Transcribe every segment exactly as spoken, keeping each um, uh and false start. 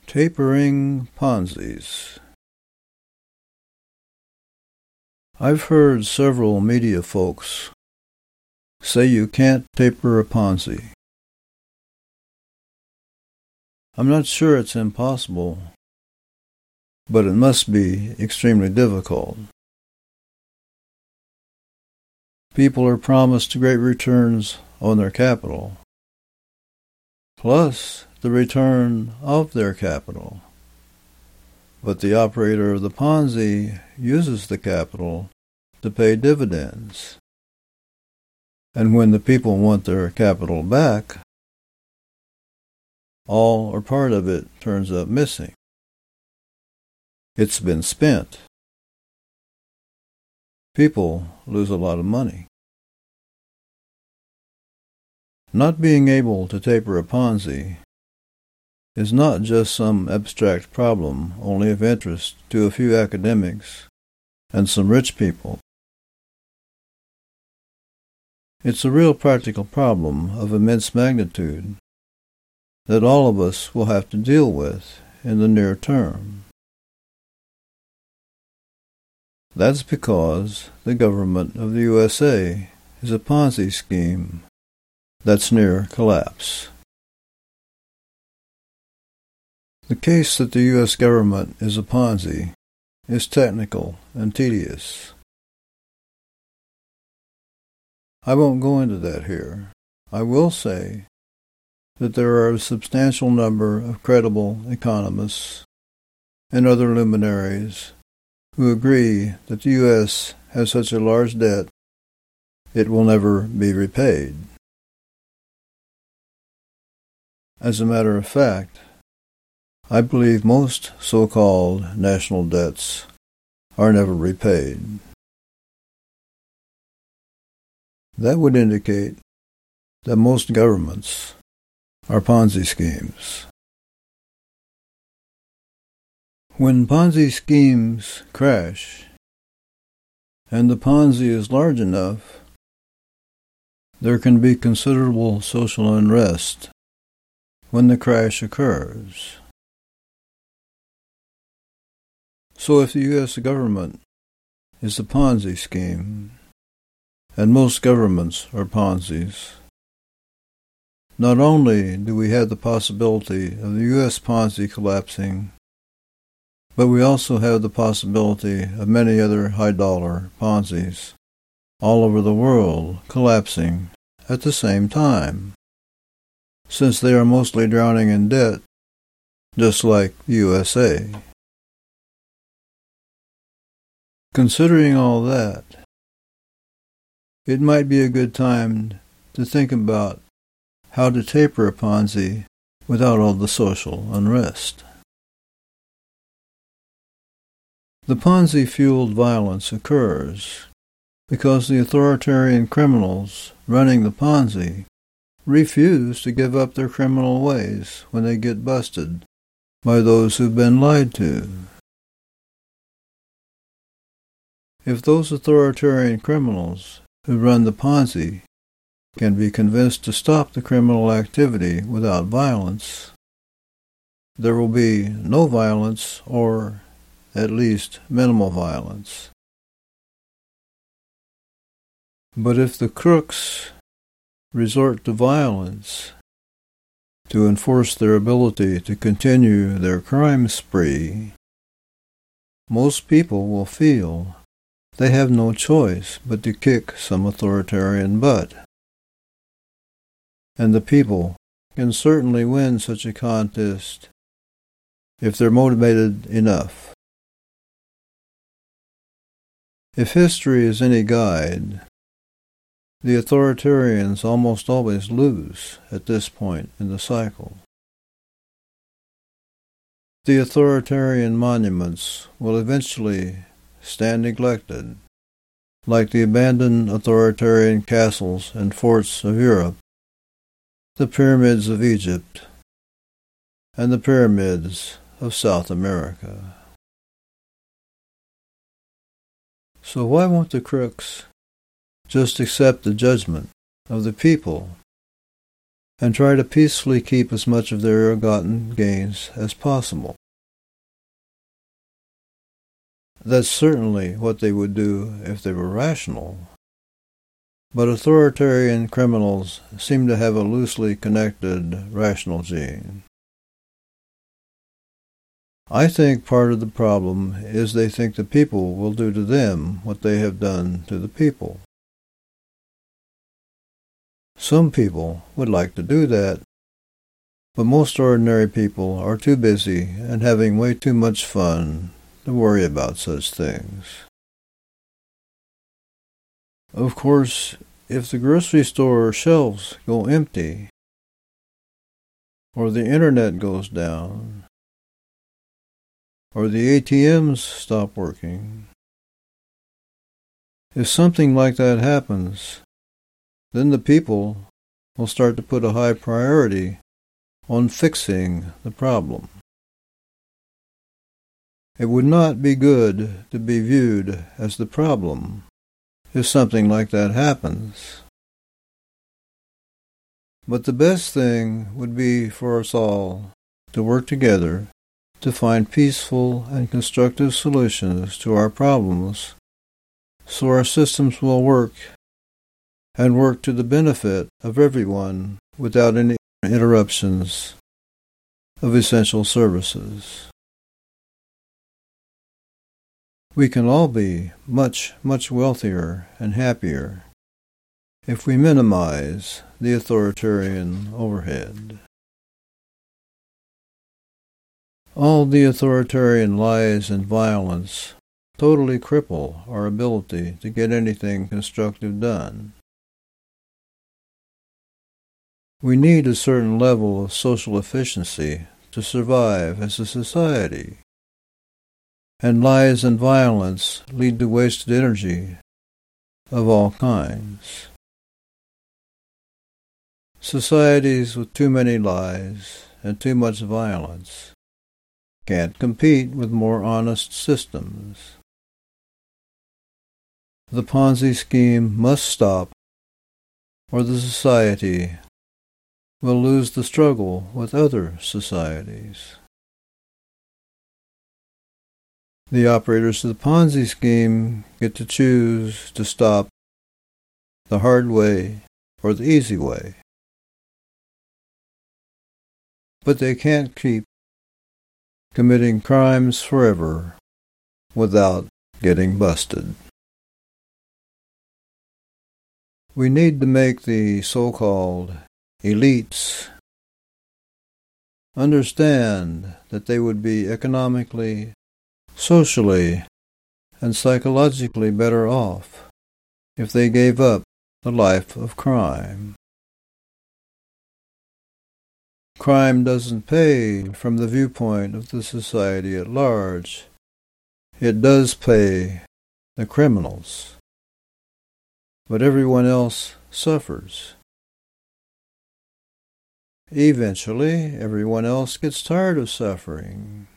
Tapering Ponzi's. I've heard several media folks say you can't taper a Ponzi. I'm not sure it's impossible, but it must be extremely difficult. People are promised great returns on their capital, plus the return of their capital. But the operator of the Ponzi uses the capital to pay dividends. And when the people want their capital back, all or part of it turns up missing. It's been spent. People lose a lot of money. Not being able to taper a Ponzi is not just some abstract problem only of interest to a few academics and some rich people. It's a real practical problem of immense magnitude that all of us will have to deal with in the near term. That's because the government of the U S A is a Ponzi scheme that's near collapse. The case that the U S government is a Ponzi is technical and tedious. I won't go into that here. I will say that there are a substantial number of credible economists and other luminaries who agree that the U S has such a large debt it will never be repaid. As a matter of fact, I believe most so-called national debts are never repaid. That would indicate that most governments are Ponzi schemes. When Ponzi schemes crash, and the Ponzi is large enough, there can be considerable social unrest when the crash occurs. So if the U S government is a Ponzi scheme, and most governments are Ponzi's, not only do we have the possibility of the U S Ponzi collapsing, but we also have the possibility of many other high-dollar Ponzi's all over the world collapsing at the same time, since they are mostly drowning in debt, just like the U S A. Considering all that, it might be a good time to think about how to taper a Ponzi without all the social unrest. The Ponzi-fueled violence occurs because the authoritarian criminals running the Ponzi refuse to give up their criminal ways when they get busted by those who've been lied to. If those authoritarian criminals who run the Ponzi can be convinced to stop the criminal activity without violence, there will be no violence, or at least minimal violence. But if the crooks resort to violence to enforce their ability to continue their crime spree, most people will feel they have no choice but to kick some authoritarian butt. And the people can certainly win such a contest if they're motivated enough. If history is any guide, the authoritarians almost always lose at this point in the cycle. The authoritarian monuments will eventually stand neglected, like the abandoned authoritarian castles and forts of Europe, the pyramids of Egypt, and the pyramids of South America. So why won't the crooks just accept the judgment of the people and try to peacefully keep as much of their ill-gotten gains as possible. That's certainly what they would do if they were rational. But authoritarian criminals seem to have a loosely connected rational gene. I think part of the problem is they think the people will do to them what they have done to the people. Some people would like to do that, but most ordinary people are too busy and having way too much fun to worry about such things. Of course, if the grocery store shelves go empty, or the internet goes down, or the A T Ms stop working, if something like that happens, then the people will start to put a high priority on fixing the problem. It would not be good to be viewed as the problem if something like that happens. But the best thing would be for us all to work together to find peaceful and constructive solutions to our problems so our systems will work and work to the benefit of everyone without any interruptions of essential services. We can all be much, much wealthier and happier if we minimize the authoritarian overhead. All the authoritarian lies and violence totally cripple our ability to get anything constructive done. We need a certain level of social efficiency to survive as a society, and lies and violence lead to wasted energy of all kinds. Societies with too many lies and too much violence can't compete with more honest systems. The Ponzi scheme must stop, or the society will lose the struggle with other societies. The operators of the Ponzi scheme get to choose to stop the hard way or the easy way. But they can't keep committing crimes forever without getting busted. We need to make the so-called elites understand that they would be economically, socially, and psychologically better off if they gave up the life of crime. Crime doesn't pay from the viewpoint of the society at large. It does pay the criminals, but everyone else suffers. Eventually, everyone else gets tired of suffering.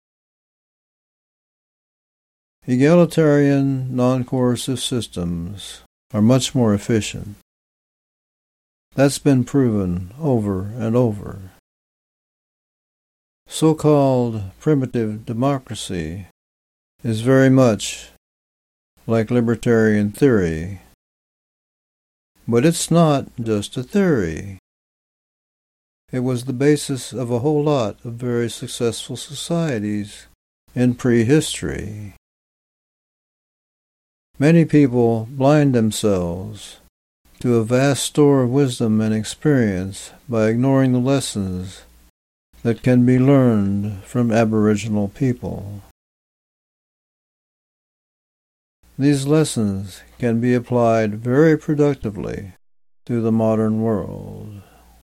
Egalitarian, non-coercive systems are much more efficient. That's been proven over and over. So-called primitive democracy is very much like libertarian theory, but it's not just a theory. It was the basis of a whole lot of very successful societies in prehistory. Many people blind themselves to a vast store of wisdom and experience by ignoring the lessons that can be learned from Aboriginal people. These lessons can be applied very productively to the modern world.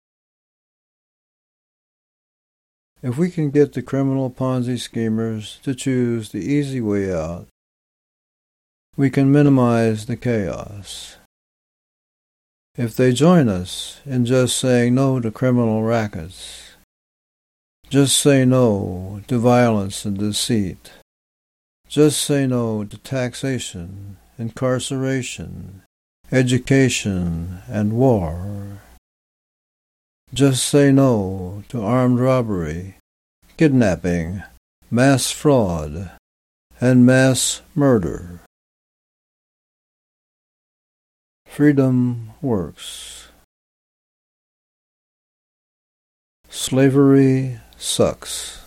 If we can get the criminal Ponzi schemers to choose the easy way out, we can minimize the chaos. If they join us in just saying no to criminal rackets, just say no to violence and deceit, just say no to taxation, incarceration, education, and war, Just say no to armed robbery, kidnapping, mass fraud, and mass murder. Freedom works. Slavery sucks.